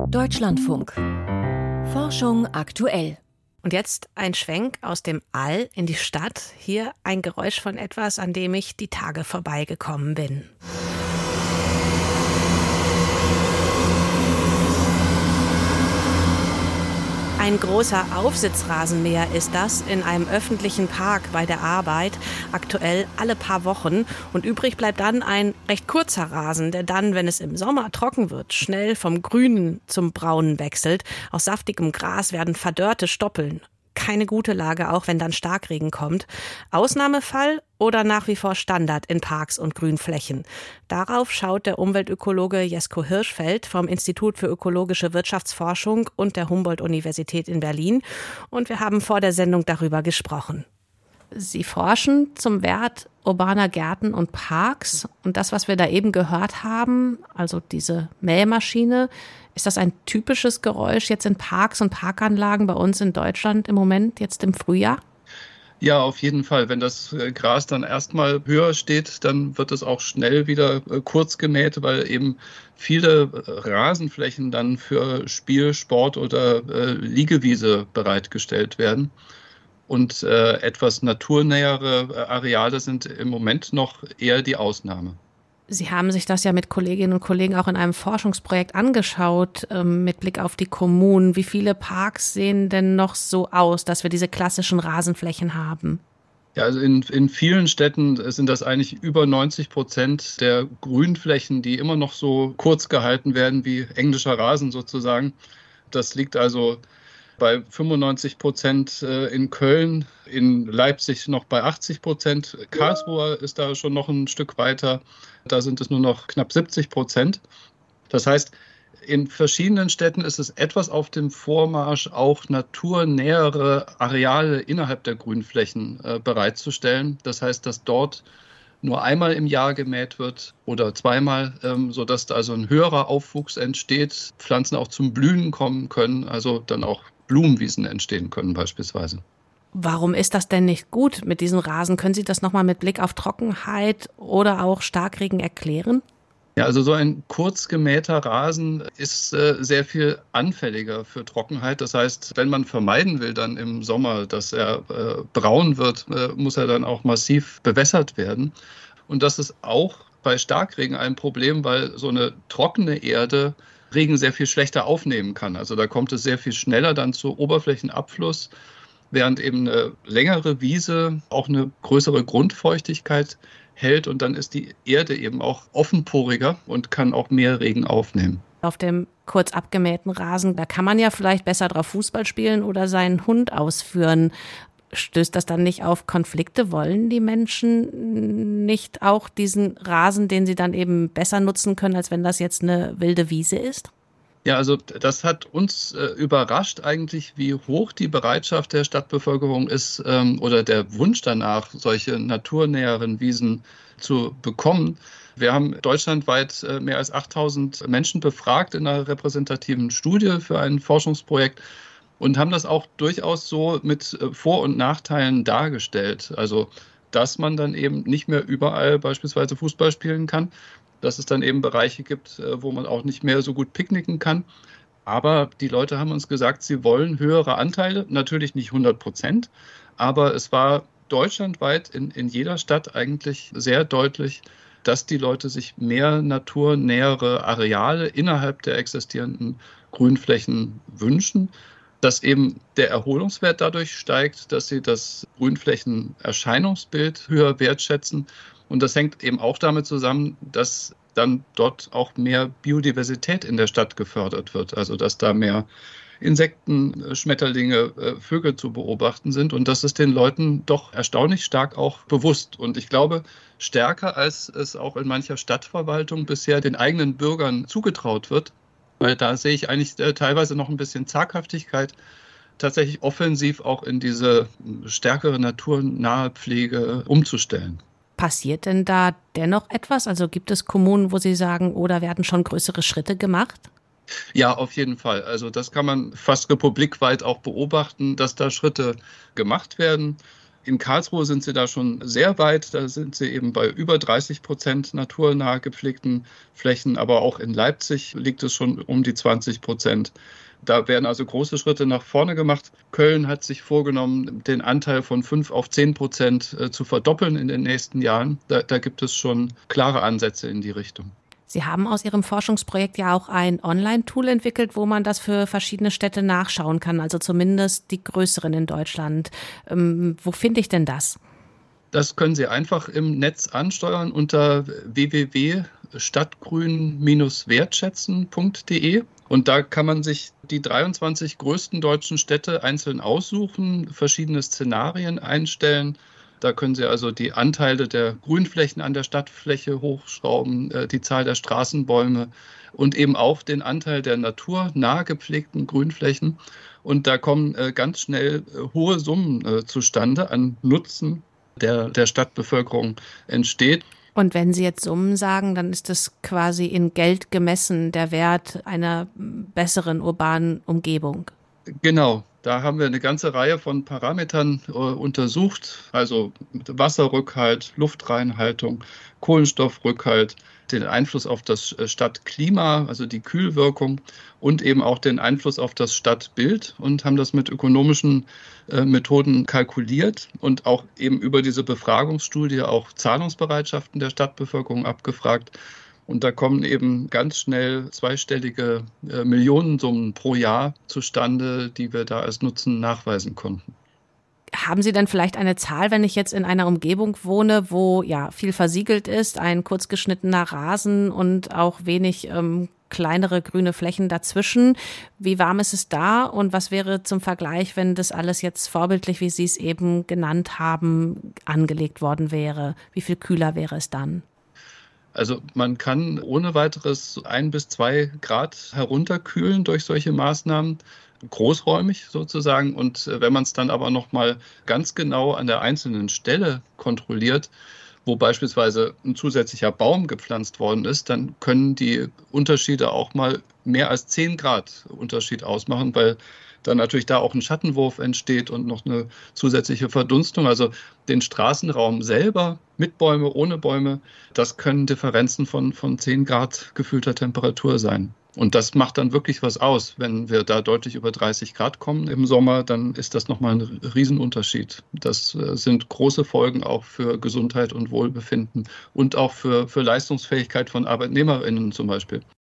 Deutschlandfunk. Forschung aktuell. Und jetzt ein Schwenk aus dem All in die Stadt. Hier ein Geräusch von etwas, an dem ich die Tage vorbeigekommen bin. Ein großer Aufsitzrasenmäher ist das in einem öffentlichen Park bei der Arbeit, aktuell alle paar Wochen. Und übrig bleibt dann ein recht kurzer Rasen, der dann, wenn es im Sommer trocken wird, schnell vom Grünen zum Braunen wechselt. Aus saftigem Gras werden verdörrte Stoppeln. Keine gute Lage, auch wenn dann Starkregen kommt. Ausnahmefall oder nach wie vor Standard in Parks und Grünflächen? Darauf schaut der Umweltökologe Jesko Hirschfeld vom Institut für ökologische Wirtschaftsforschung und der Humboldt-Universität in Berlin. Und wir haben vor der Sendung darüber gesprochen. Sie forschen zum Wert urbaner Gärten und Parks. Und das, was wir da eben gehört haben, also diese Mähmaschine, ist das ein typisches Geräusch jetzt in Parks und Parkanlagen bei uns in Deutschland im Moment, jetzt im Frühjahr? Ja, auf jeden Fall. Wenn das Gras dann erstmal höher steht, dann wird es auch schnell wieder kurz gemäht, weil eben viele Rasenflächen dann für Spiel, Sport oder Liegewiese bereitgestellt werden. Und etwas naturnähere Areale sind im Moment noch eher die Ausnahme. Sie haben sich das ja mit Kolleginnen und Kollegen auch in einem Forschungsprojekt angeschaut, mit Blick auf die Kommunen. Wie viele Parks sehen denn noch so aus, dass wir diese klassischen Rasenflächen haben? Ja, also in vielen Städten sind das eigentlich über 90% der Grünflächen, die immer noch so kurz gehalten werden wie englischer Rasen sozusagen. Das liegt also bei 95% in Köln, in Leipzig noch bei 80%. Karlsruhe ist da schon noch ein Stück weiter. Da sind es nur noch knapp 70%. Das heißt, in verschiedenen Städten ist es etwas auf dem Vormarsch, auch naturnähere Areale innerhalb der Grünflächen bereitzustellen. Das heißt, dass dort nur einmal im Jahr gemäht wird oder zweimal, sodass da also ein höherer Aufwuchs entsteht, Pflanzen auch zum Blühen kommen können, also dann auch Blumenwiesen entstehen können beispielsweise. Warum ist das denn nicht gut mit diesen Rasen? Können Sie das nochmal mit Blick auf Trockenheit oder auch Starkregen erklären? Ja, also so ein kurz gemähter Rasen ist sehr viel anfälliger für Trockenheit. Das heißt, wenn man vermeiden will dann im Sommer, dass er braun wird, muss er dann auch massiv bewässert werden. Und das ist auch bei Starkregen ein Problem, weil so eine trockene Erde Regen sehr viel schlechter aufnehmen kann. Also da kommt es sehr viel schneller dann zu Oberflächenabfluss, während eben eine längere Wiese auch eine größere Grundfeuchtigkeit hält und dann ist die Erde eben auch offenporiger und kann auch mehr Regen aufnehmen. Auf dem kurz abgemähten Rasen, da kann man ja vielleicht besser drauf Fußball spielen oder seinen Hund ausführen. Stößt das dann nicht auf Konflikte? Wollen die Menschen nicht auch diesen Rasen, den sie dann eben besser nutzen können, als wenn das jetzt eine wilde Wiese ist? Ja, also das hat uns überrascht eigentlich, wie hoch die Bereitschaft der Stadtbevölkerung ist oder der Wunsch danach, solche naturnäheren Wiesen zu bekommen. Wir haben deutschlandweit mehr als 8.000 Menschen befragt in einer repräsentativen Studie für ein Forschungsprojekt und haben das auch durchaus so mit Vor- und Nachteilen dargestellt. Also, dass man dann eben nicht mehr überall beispielsweise Fußball spielen kann, dass es dann eben Bereiche gibt, wo man auch nicht mehr so gut picknicken kann. Aber die Leute haben uns gesagt, sie wollen höhere Anteile, natürlich nicht 100%, aber es war deutschlandweit in jeder Stadt eigentlich sehr deutlich, dass die Leute sich mehr naturnähere Areale innerhalb der existierenden Grünflächen wünschen, dass eben der Erholungswert dadurch steigt, dass sie das Grünflächenerscheinungsbild höher wertschätzen. Und das hängt eben auch damit zusammen, dass dann dort auch mehr Biodiversität in der Stadt gefördert wird. Also dass da mehr Insekten, Schmetterlinge, Vögel zu beobachten sind. Und das ist den Leuten doch erstaunlich stark auch bewusst. Und ich glaube, stärker als es auch in mancher Stadtverwaltung bisher den eigenen Bürgern zugetraut wird. Weil da sehe ich eigentlich teilweise noch ein bisschen Zaghaftigkeit, tatsächlich offensiv auch in diese stärkere naturnahe Pflege umzustellen. Passiert denn da dennoch etwas? Also gibt es Kommunen, wo Sie sagen, oder werden schon größere Schritte gemacht? Ja, auf jeden Fall. Also das kann man fast republikweit auch beobachten, dass da Schritte gemacht werden. In Karlsruhe sind sie da schon sehr weit. Da sind sie eben bei über 30% naturnah gepflegten Flächen. Aber auch in Leipzig liegt es schon um die 20%. Da werden also große Schritte nach vorne gemacht. Köln hat sich vorgenommen, den Anteil von 5 auf 10% zu verdoppeln in den nächsten Jahren. Da gibt es schon klare Ansätze in die Richtung. Sie haben aus Ihrem Forschungsprojekt ja auch ein Online-Tool entwickelt, wo man das für verschiedene Städte nachschauen kann, also zumindest die größeren in Deutschland. Wo finde ich denn das? Das können Sie einfach im Netz ansteuern unter www.stadtgrün-wertschätzen.de. Und da kann man sich die 23 größten deutschen Städte einzeln aussuchen, verschiedene Szenarien einstellen. Da können Sie also die Anteile der Grünflächen an der Stadtfläche hochschrauben, die Zahl der Straßenbäume und eben auch den Anteil der naturnah gepflegten Grünflächen. Und da kommen ganz schnell hohe Summen zustande an Nutzen, der Stadtbevölkerung entsteht. Und wenn Sie jetzt Summen sagen, dann ist das quasi in Geld gemessen, der Wert einer besseren urbanen Umgebung. Genau, da haben wir eine ganze Reihe von Parametern untersucht, also Wasserrückhalt, Luftreinhaltung, Kohlenstoffrückhalt, den Einfluss auf das Stadtklima, also die Kühlwirkung und eben auch den Einfluss auf das Stadtbild und haben das mit ökonomischen Methoden kalkuliert und auch eben über diese Befragungsstudie auch Zahlungsbereitschaften der Stadtbevölkerung abgefragt. Und da kommen eben ganz schnell zweistellige Millionensummen pro Jahr zustande, die wir da als Nutzen nachweisen konnten. Haben Sie denn vielleicht eine Zahl, wenn ich jetzt in einer Umgebung wohne, wo ja viel versiegelt ist, ein kurz geschnittener Rasen und auch wenig kleinere grüne Flächen dazwischen? Wie warm ist es da und was wäre zum Vergleich, wenn das alles jetzt vorbildlich, wie Sie es eben genannt haben, angelegt worden wäre? Wie viel kühler wäre es dann? Also man kann ohne weiteres 1 bis 2 Grad herunterkühlen durch solche Maßnahmen, großräumig sozusagen. Und wenn man es dann aber nochmal ganz genau an der einzelnen Stelle kontrolliert, wo beispielsweise ein zusätzlicher Baum gepflanzt worden ist, dann können die Unterschiede auch mal mehr als 10 Grad Unterschied ausmachen, weil dann natürlich da auch ein Schattenwurf entsteht und noch eine zusätzliche Verdunstung. Also den Straßenraum selber mit Bäume, ohne Bäume, das können Differenzen von 10 Grad gefühlter Temperatur sein. Und das macht dann wirklich was aus. Wenn wir da deutlich über 30 Grad kommen im Sommer, dann ist das nochmal ein Riesenunterschied. Das sind große Folgen auch für Gesundheit und Wohlbefinden und auch für Leistungsfähigkeit von ArbeitnehmerInnen zum Beispiel.